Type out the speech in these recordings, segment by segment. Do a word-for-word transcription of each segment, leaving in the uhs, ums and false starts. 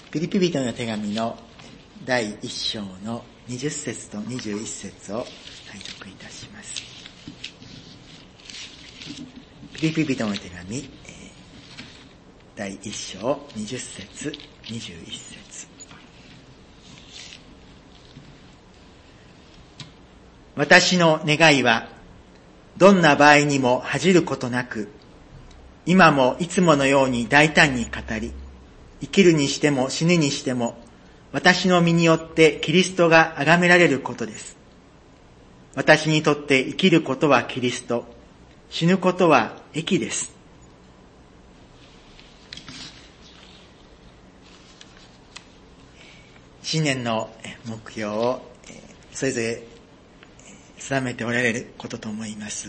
ピリピ人の手紙のだいいっ章のにじゅっ節とにじゅういち節を拝読いたします。ピリピ人の手紙だいいっ章にじゅっ節にじゅういち節。私の願いはどんな場合にも恥じることなく、今もいつものように大胆に語り、生きるにしても死ぬにしても、私の身によってキリストが崇められることです。私にとって生きることはキリスト、死ぬことは益です。新年の目標をそれぞれ定めておられることと思います。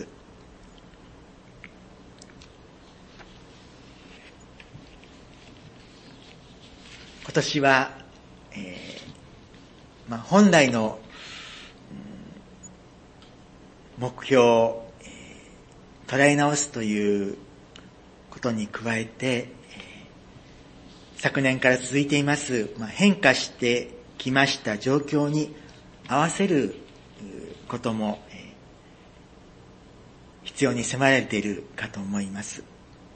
今年は、えーまあ、本来の、うん、目標を、えー、捉え直すということに加えて、えー、昨年から続いています、まあ、変化してきました状況に合わせることも、えー、必要に迫られているかと思います。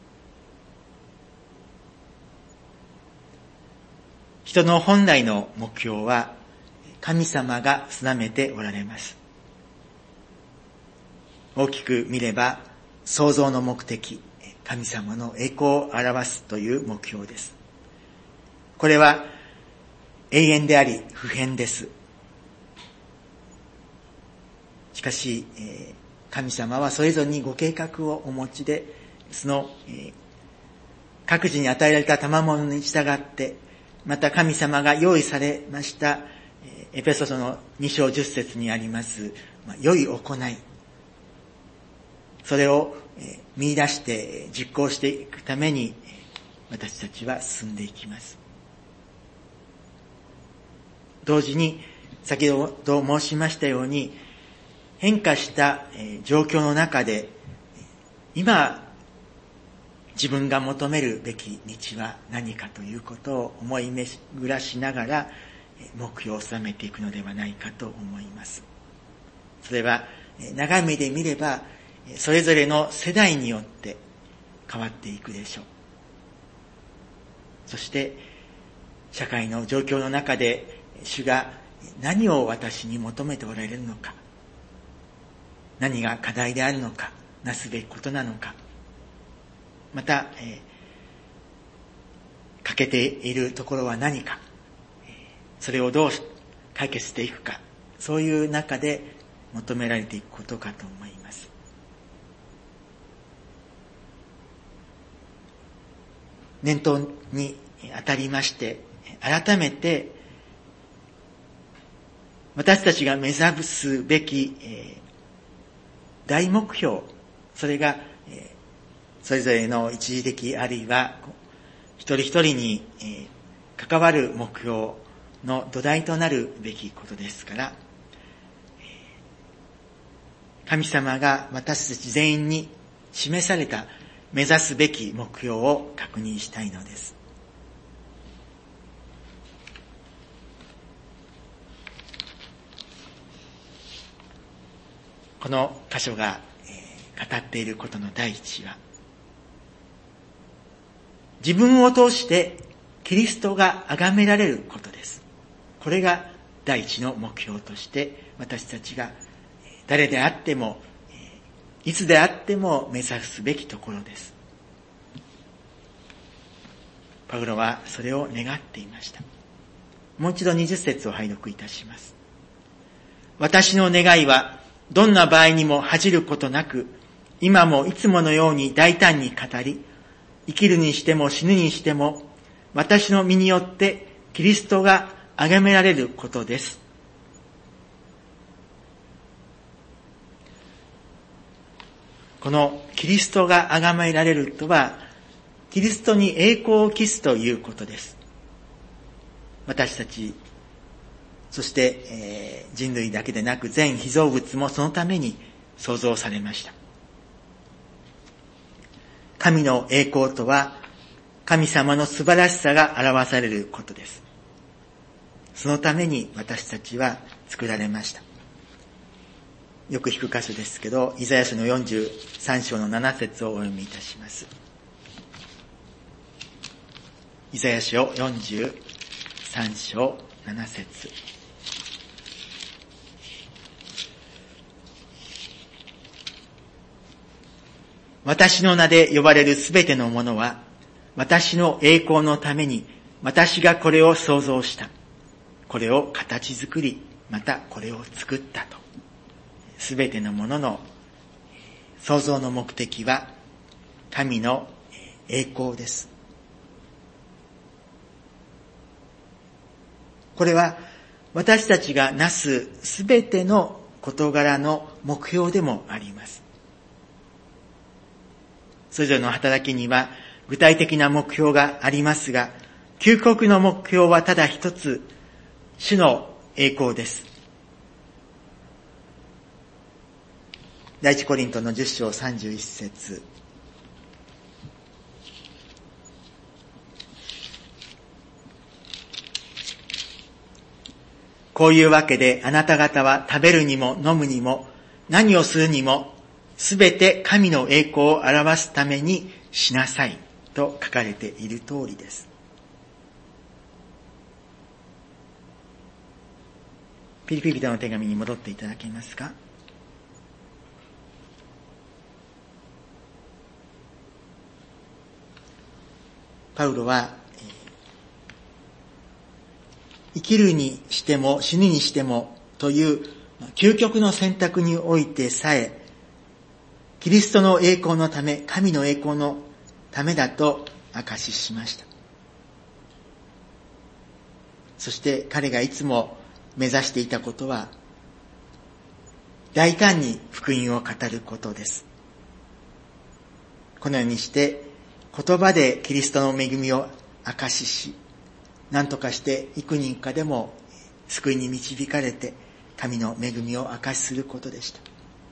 人の本来の目標は神様が定めておられます。大きく見れば創造の目的、神様の栄光を表すという目標です。これは永遠であり不変です。しかし神様はそれぞれにご計画をお持ちで、その各自に与えられた賜物に従って、また神様が用意されましたエペソ書のに章じゅっ節にあります、まあ、良い行い、それを見出して実行していくために私たちは進んでいきます。同時に先ほど申しましたように、変化した状況の中で今自分が求めるべき道は何かということを思い巡らしながら目標を定めていくのではないかと思います。それは長い目で見ればそれぞれの世代によって変わっていくでしょう。そして社会の状況の中で主が何を私に求めておられるのか、何が課題であるのか、なすべきことなのか、また、えー、欠けているところは何か、それをどう解決していくか、そういう中で求められていくことかと思います。念頭にあたりまして、改めて私たちが目指すべき、えー、大目標、それが、えーそれぞれの一時的あるいは一人一人に関わる目標の土台となるべきことですから、神様が私たち全員に示された目指すべき目標を確認したいのです。この箇所が語っていることの第一は、自分を通してキリストが崇められることです。これが第一の目標として私たちが誰であってもいつであっても目指すべきところです。パウロはそれを願っていました。もう一度にじゅっ節を拝読いたします。私の願いはどんな場合にも恥じることなく、今もいつものように大胆に語り、生きるにしても死ぬにしても、私の身によってキリストが崇められることです。このキリストが崇められるとは、キリストに栄光を期すということです。私たち、そして、えー、人類だけでなく全被造物もそのために創造されました。神の栄光とは、 神様の素晴らしさが表されることです。そのために私たちは作られました。よく引く箇所ですけど、イザヤ書のよんじゅうさん章のなな節をお読みいたします。イザヤ書よんじゅうさん章なな節。私の名で呼ばれるすべてのものは、私の栄光のために、私がこれを創造した。これを形作り、またこれを作ったと。すべてのものの創造の目的は、神の栄光です。これは、私たちがなすすべての事柄の目標でもあります。それぞれの働きには具体的な目標がありますが、究極の目標はただ一つ、主の栄光です。第一コリントのじゅっ章さんじゅういち節。こういうわけであなた方は食べるにも飲むにも何をするにもすべて神の栄光を表すためにしなさいと書かれている通りです。ピリピ人の手紙に戻っていただけますか。パウロは生きるにしても死ぬにしてもという究極の選択においてさえキリストの栄光のため、神の栄光のためだと証ししました。そして彼がいつも目指していたことは、大胆に福音を語ることです。このようにして、言葉でキリストの恵みを証しし、何とかして幾人かでも救いに導かれて、神の恵みを証しすることでした。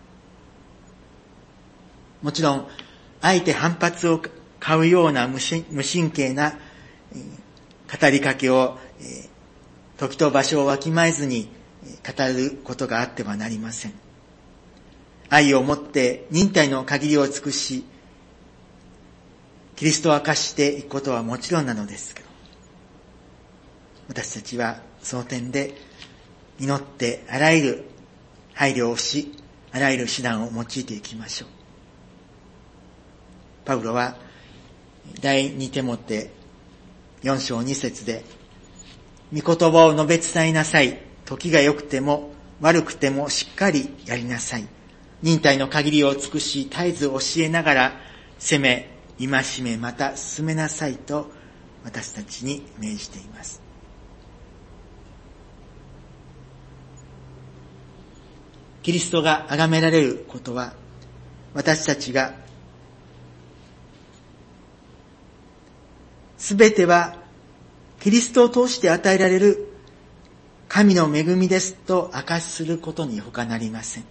もちろん、あえて反発を買うような無神経な語りかけを、時と場所をわきまえずに語ることがあってはなりません。愛をもって忍耐の限りを尽くし、キリストを明かしていくことはもちろんなのですけど、私たちはその点で祈ってあらゆる配慮をし、あらゆる手段を用いていきましょう。パウロは第二テモテよん章に節で、御言葉を述べ伝えなさい。時が良くても悪くてもしっかりやりなさい。忍耐の限りを尽くし、絶えず教えながら責め、戒め、また進めなさいと私たちに命じています。キリストが崇められることは、私たちがすべてはキリストを通して与えられる神の恵みですと証しすることに他なりません。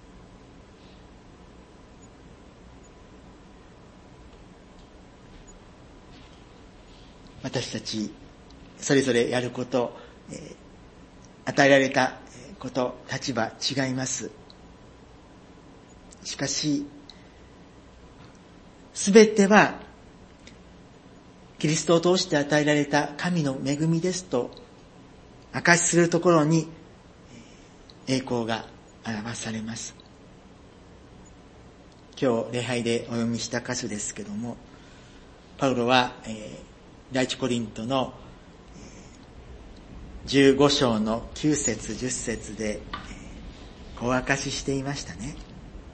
私たちそれぞれやること、えー、与えられたこと、立場違います。しかし、すべてはキリストを通して与えられた神の恵みですと証しするところに栄光が表されます。今日礼拝でお読みした箇所ですけども、パウロは、えー第一コリントのじゅうご章のきゅう節じゅっ節でこう証ししていましたね。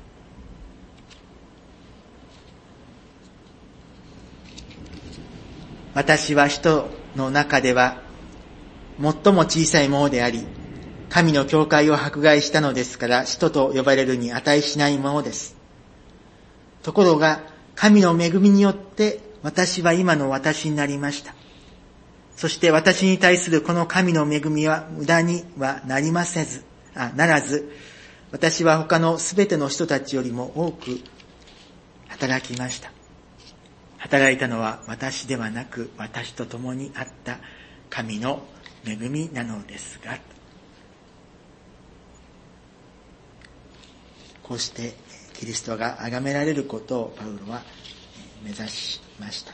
私は人の中では最も小さいものであり、神の教会を迫害したのですから、使徒と呼ばれるに値しないものです。ところが神の恵みによって私は今の私になりました。そして私に対するこの神の恵みは無駄にはなりませず、あ、ならず、私は他のすべての人たちよりも多く働きました。 働いたのは私ではなく、私と共にあった神の恵みなのですが、こうしてキリストが崇められることをパウロは目指しました。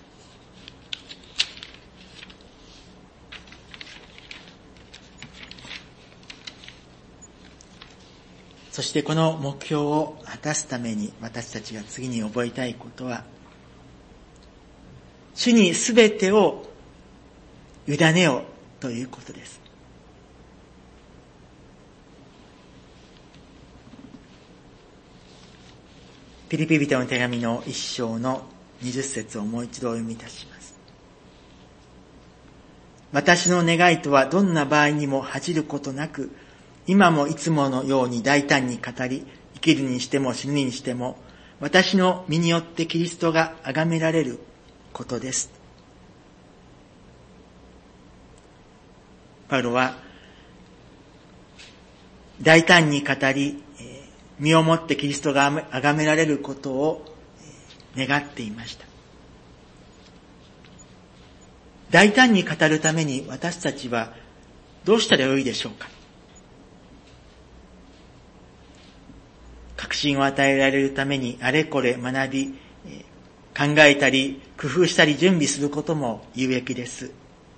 そしてこの目標を果たすために私たちが次に覚えたいことは、主にすべてを委ねよということです。ピリピ人の手紙の一章の二十節をもう一度お読みいたします。私の願いとはどんな場合にも恥じることなく、今もいつものように大胆に語り、生きるにしても死ぬにしても、私の身によってキリストが崇められることです。パウロは、大胆に語り、身をもってキリストが崇められることを願っていました。大胆に語るために私たちはどうしたらよいでしょうか。確信を与えられるためにあれこれ学び、考えたり工夫したり準備することも有益です。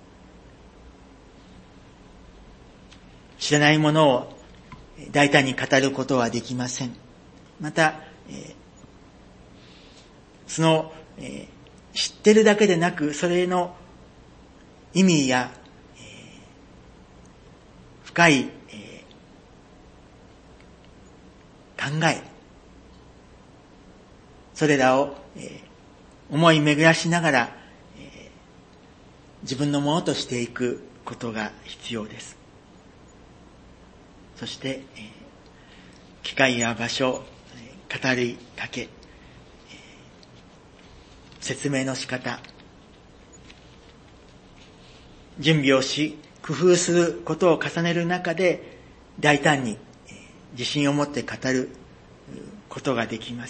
知らないものを大胆に語ることはできません。また、その知ってるだけでなく、それの意味や深い考え、それらを思い巡らしながら自分のものとしていくことが必要です。そして、機会や場所、語りかけ、説明の仕方、準備をし、工夫することを重ねる中で、大胆に自信を持って語ることができます。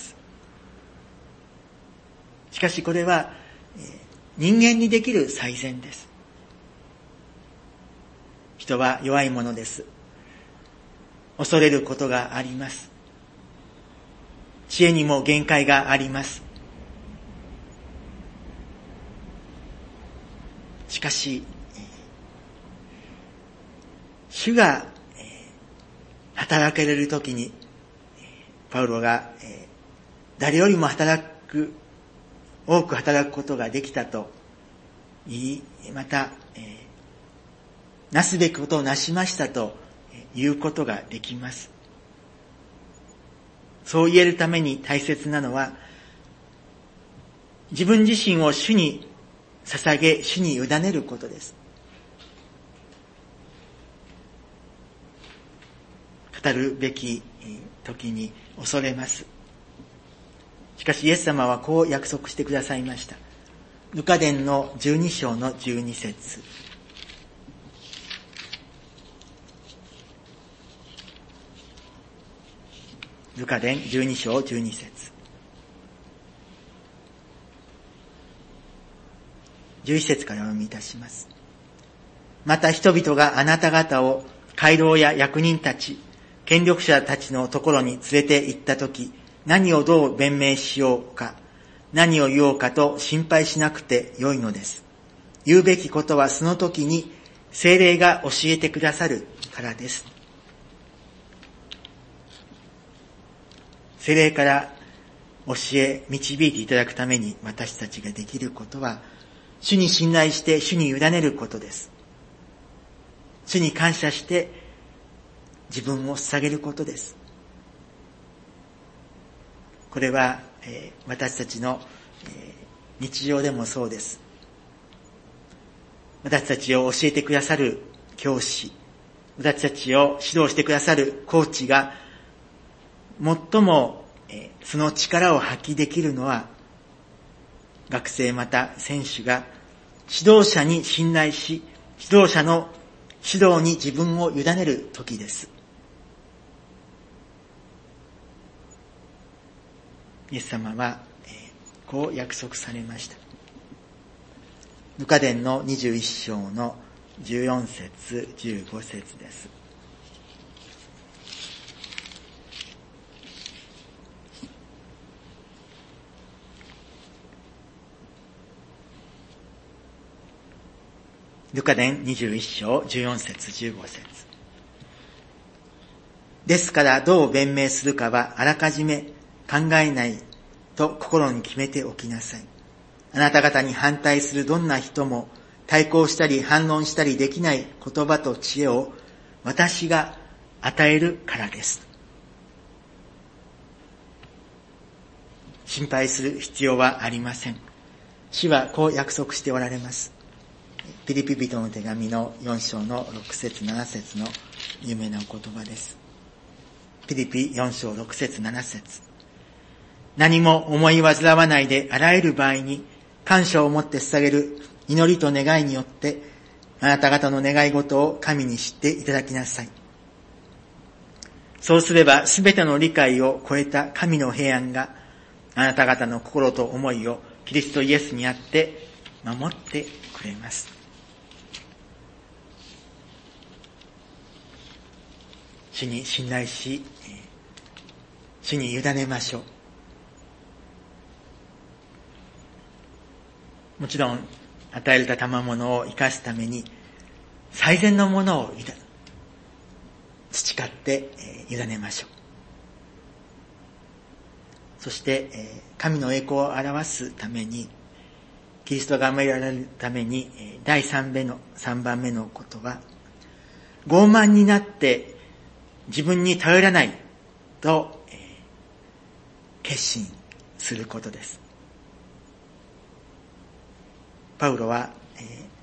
しかしこれは、人間にできる最善です。人は弱いものです。恐れることがあります。知恵にも限界があります。しかし、主が働けれるときに、パウロが誰よりも働く、多く働くことができたと言い、また、なすべきことをなしましたと言うことができます。そう言えるために大切なのは、自分自身を主に捧げ、主に委ねることです。語るべき時に恐れます。しかしイエス様はこう約束してくださいました。ルカ伝のじゅうに章のじゅうに節。ルカ伝じゅうに章じゅうに節。じゅういち節からお読みいたします。また人々があなた方を回廊や役人たち、権力者たちのところに連れて行ったとき、何をどう弁明しようか、何を言おうかと心配しなくてよいのです。言うべきことはその時に聖霊が教えてくださるからです。聖霊から教え、導いていただくために私たちができることは、主に信頼して主に委ねることです。主に感謝して自分を捧げることです。これは、えー、私たちの、えー、日常でもそうです。私たちを教えてくださる教師、私たちを指導してくださるコーチが最も、えー、その力を発揮できるのは、学生また選手が指導者に信頼し、指導者の指導に自分を委ねる時です。イエス様は、えー、こう約束されました。 ルカ伝のにじゅういっ章のじゅうよん節、じゅうご節です。ルカ伝にじゅういっ章じゅうよん節、じゅうご節。ですからどう弁明するかはあらかじめ考えないと心に決めておきなさい。あなた方に反対するどんな人も対抗したり反論したりできない言葉と知恵を私が与えるからです。心配する必要はありません。主はこう約束しておられます。ピリピ人の手紙のよん章のろく節なな節の有名なお言葉です。ピリピよん章ろく節なな節。何も思い煩わないであらゆる場合に感謝を持って捧げる祈りと願いによってあなた方の願い事を神に知っていただきなさい。そうすればすべての理解を超えた神の平安があなた方の心と思いをキリストイエスにあって守ってくれます。主に信頼し、主に委ねましょう。もちろん与えられた賜物を生かすために最善のものを培って委ねましょう。そして神の栄光を表すためにキリストが守られるために第三目の三番目のことは傲慢になって自分に頼らないと決心することです。パウロは、えー、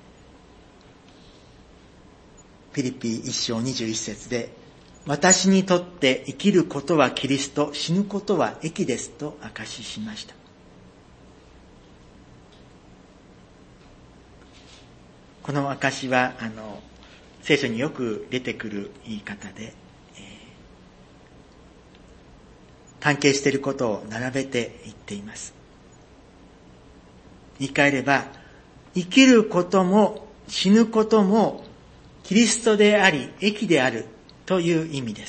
ピリピいっ章にじゅういち節で私にとって生きることはキリスト、死ぬことは益ですと証ししました。この証はあの聖書によく出てくる言い方で、えー、関係していることを並べて言っています。言い換えれば生きることも死ぬこともキリストであり益であるという意味です。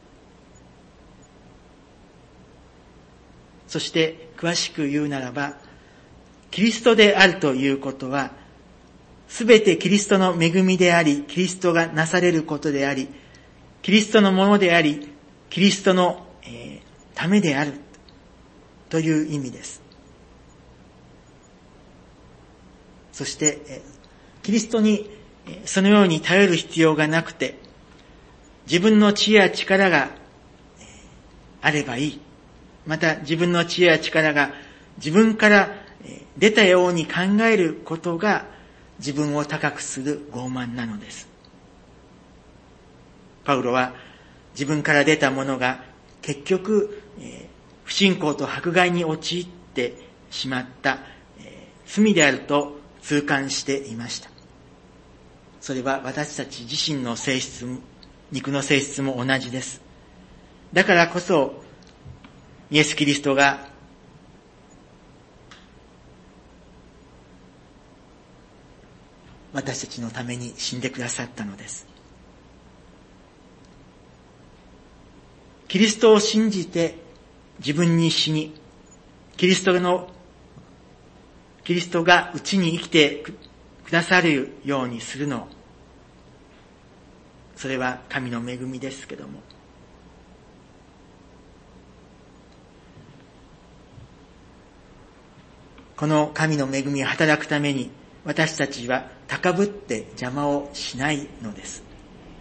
そして詳しく言うならばキリストであるということはすべてキリストの恵みでありキリストがなされることでありキリストのものでありキリストの、えー、ためであるという意味です。そしてキリストにそのように頼る必要がなくて自分の知恵や力があればいい。また自分の知恵や力が自分から出たように考えることが自分を高くする傲慢なのです。パウロは自分から出たものが結局不信仰と迫害に陥ってしまった罪であると痛感していました。それは私たち自身の性質、肉の性質も同じです。だからこそイエス・キリストが私たちのために死んでくださったのです。キリストを信じて自分に死に、キリストのキリストがうちに生きてくださるようにするの。それは神の恵みですけども。この神の恵みが働くために私たちは高ぶって邪魔をしないのです。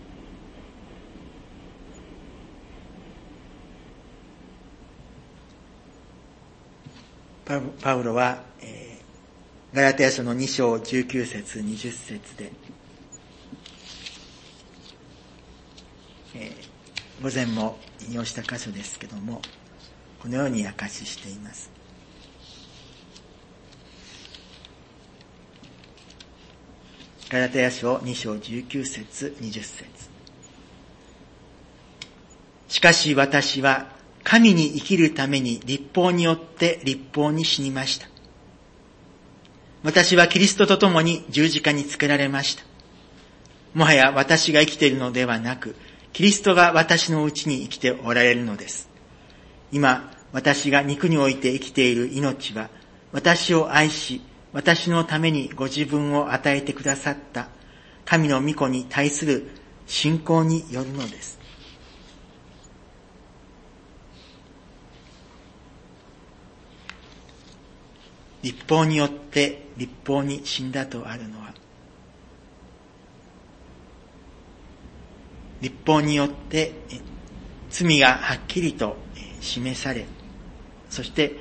パ, パウロは、えー、ガラテヤ書のに章じゅうきゅう節にじゅう節で、えー、午前も引用した箇所ですけどもこのように証ししています。ガラテヤ書に章じゅうきゅう節にじゅう節。しかし私は神に生きるために律法によって律法に死にました。 私はキリストと共に十字架につけられました。もはや私が生きているのではなく、キリストが私のうちに生きておられるのです。今、私が肉において生きている命は、私を愛し、私のためにご自分を与えてくださった神の御子に対する信仰によるのです。律法によって律法に死んだとあるのは、律法によって罪がはっきりと示され、そして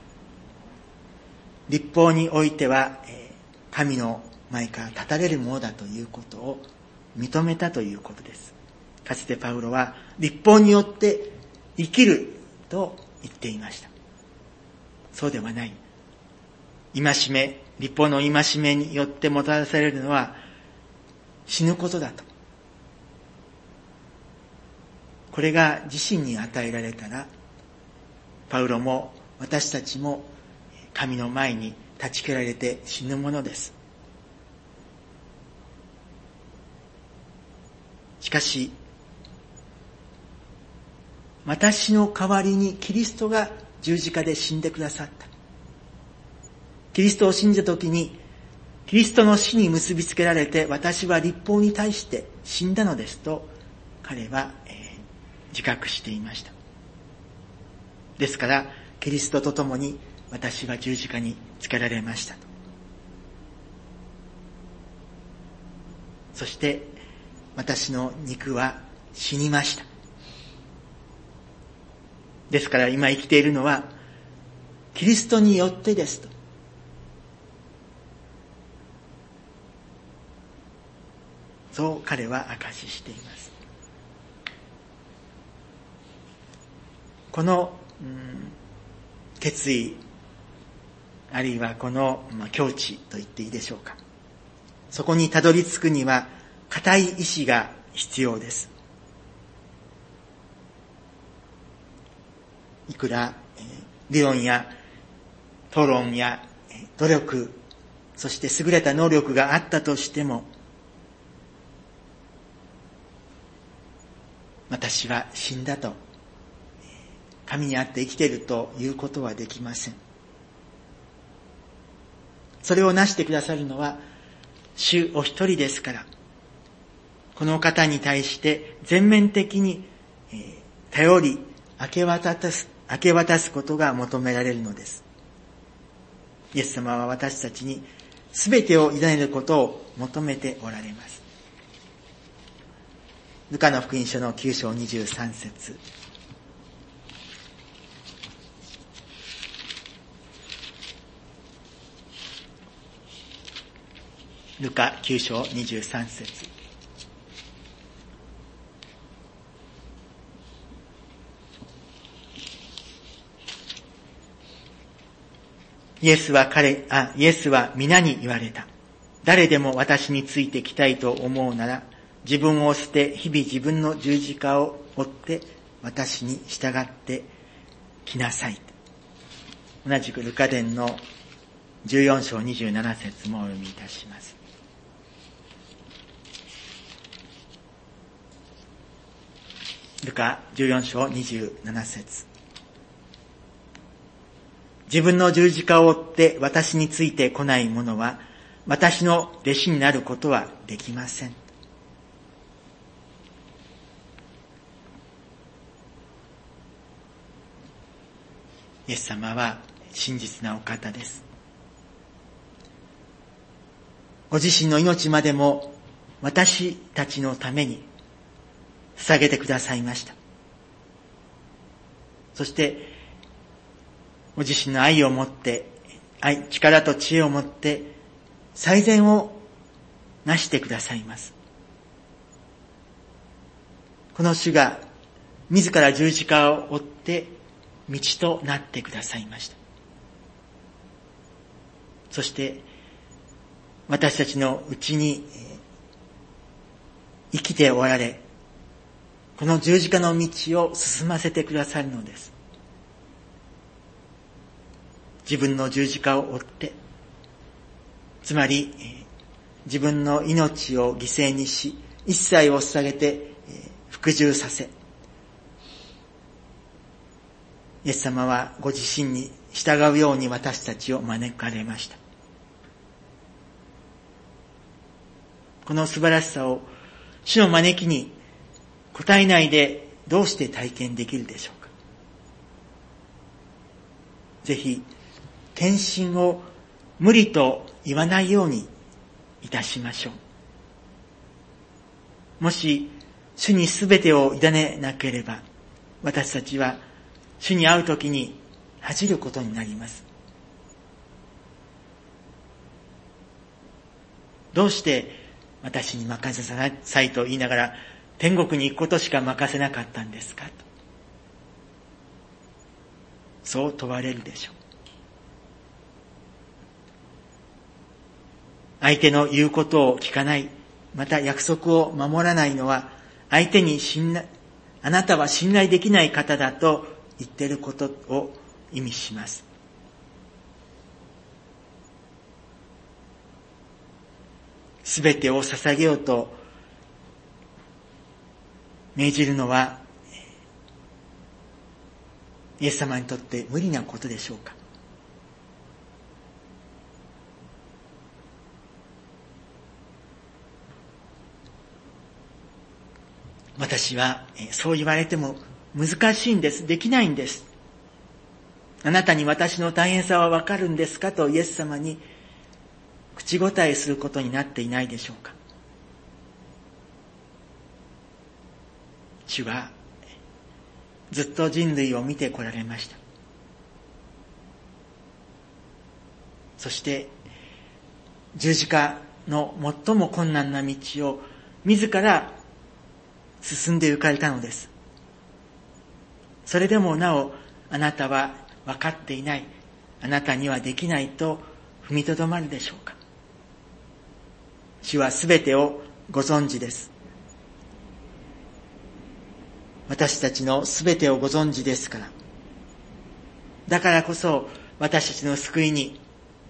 律法においては神の前から立たれるものだということを認めたということです。かつてパウロは律法によって生きると言っていました。そうではない。戒め、律法の戒めによってもたらされるのは死ぬことだと。これが自身に与えられたら、パウロも私たちも神の前に断ち切られて死ぬものです。しかし、私の代わりにキリストが十字架で死んでくださった。キリストを信じたときに、キリストの死に結びつけられて、私は律法に対して死んだのですと、彼は、えー、自覚していました。ですから、キリストと共に私は十字架につけられましたと。そして、私の肉は死にました。ですから今生きているのは、キリストによってですと。そう彼は証ししています。この、うん、決意、あるいはこの、まあ、境地と言っていいでしょうか。そこにたどり着くには、固い意志が必要です。いくら、えー、理論や討論や、えー、努力、そして優れた能力があったとしても、私は死んだと、神にあって生きているということはできません。それをなしてくださるのは、主お一人ですから、この方に対して全面的に、えー、頼り、明け渡す、明け渡すことが求められるのです。イエス様は私たちに全てを委ねることを求めておられます。ルカの福音書のきゅう章にじゅうさん節。ルカきゅう章にじゅうさん節。イエスは彼、あ、イエスは皆に言われた。誰でも私についてきたいと思うなら、自分を捨て、日々自分の十字架を追って私に従ってきなさい。同じくルカ伝のじゅうよん章にじゅうなな節もお読みいたします。ルカじゅうよん章にじゅうなな節。自分の十字架を追って私についてこない者は私の弟子になることはできません。イエス様は真実なお方です。ご自身の命までも私たちのために捧げてくださいました。そしてご自身の愛を持って、愛、力と知恵を持って最善をなしてくださいます。この主が自ら十字架を追って道となってくださいました。そして私たちのうちに生きておられ、この十字架の道を進ませてくださるのです。自分の十字架を追ってつまり自分の命を犠牲にし、一切を捧げて服従させ、イエス様はご自身に従うように私たちを招かれました。この素晴らしさを主の招きに応えないでどうして体験できるでしょうか。ぜひ献身を無理と言わないようにいたしましょう。もし主にすべてを委ねなければ、私たちは主に会うときに恥じることになります。どうして私に任せなさいと言いながら天国に行くことしか任せなかったんですかと、そう問われるでしょう。相手の言うことを聞かない、また約束を守らないのは、相手に信頼、あなたは信頼できない方だと言っていることを意味します。すべてを捧げようと命じるのは、イエス様にとって無理なことでしょうか。私はそう言われても難しいんです。できないんです。あなたに私の大変さはわかるんですかとイエス様に口答えすることになっていないでしょうか。主はずっと人類を見てこられました。そして十字架の最も困難な道を自ら進んで行かれたのです。それでもなおあなたは分かっていない、あなたにはできないと踏みとどまるでしょうか。主はすべてをご存知です。私たちのすべてをご存知ですから、だからこそ私たちの救いに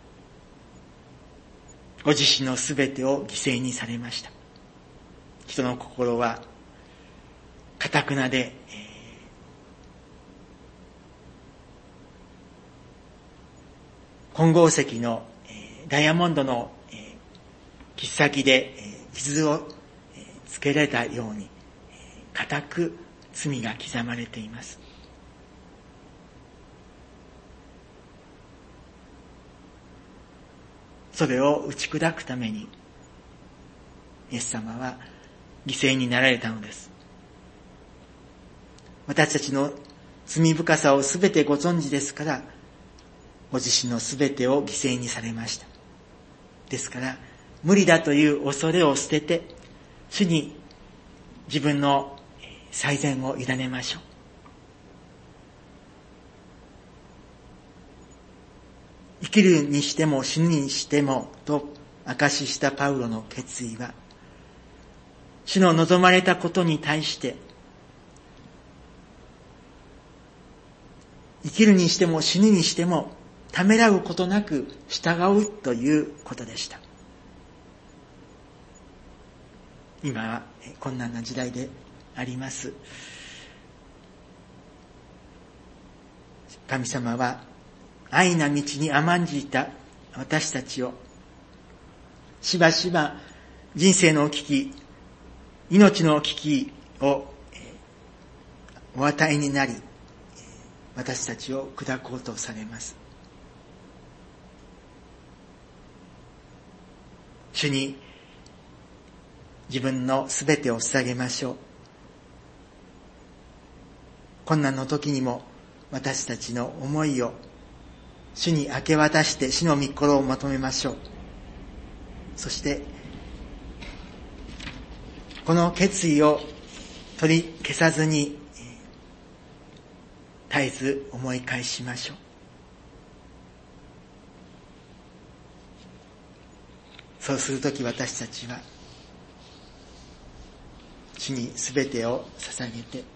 ご自身のすべてを犠牲にされました。人の心は堅くなで、金剛石のダイヤモンドの切っ先で傷をつけられたように固く罪が刻まれています。それを打ち砕くためにイエス様は犠牲になられたのです。私たちの罪深さをすべてご存知ですから、ご自身のすべてを犠牲にされました。ですから無理だという恐れを捨てて、主に自分の最善を委ねましょう。生きるにしても死ぬにしてもと証ししたパウロの決意は、主の望まれたことに対して生きるにしても死ぬにしてもためらうことなく従うということでした。今は困難な時代であります。神様は愛な道に甘んじた私たちをしばしば人生の危機、命の危機をお与えになり、私たちを砕こうとされます。主に自分のすべてを捧げましょう。困難の時にも私たちの思いを主に明け渡して主の御心を求めましょう。そしてこの決意を取り消さずに絶えず思い返しましょう。そうするとき私たちは主にすべてを捧げて、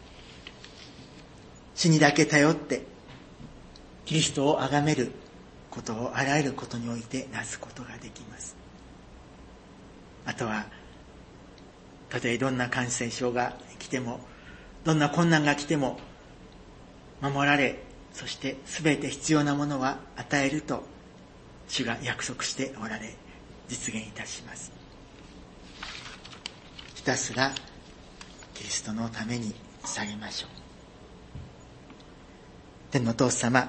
主にだけ頼ってキリストを崇めることをあらゆることにおいてなすことができます。あとはたとえどんな感染症が来ても、どんな困難が来ても守られ、そしてすべて必要なものは与えると主が約束しておられ、実現いたします。ひたすらキリストのために捧げましょう。天のお父様、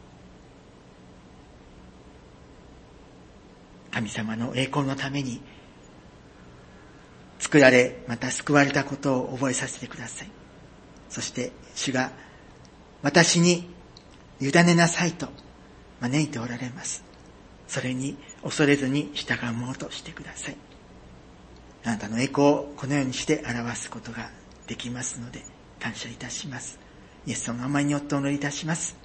神様の栄光のために作られ、また救われたことを覚えさせてください。そして主が私に委ねなさいと招いておられます。それに恐れずに従うものとしてください。あなたの栄光をこのようにして表すことができますので感謝いたします。イエス様の名前によってお祈りいたします。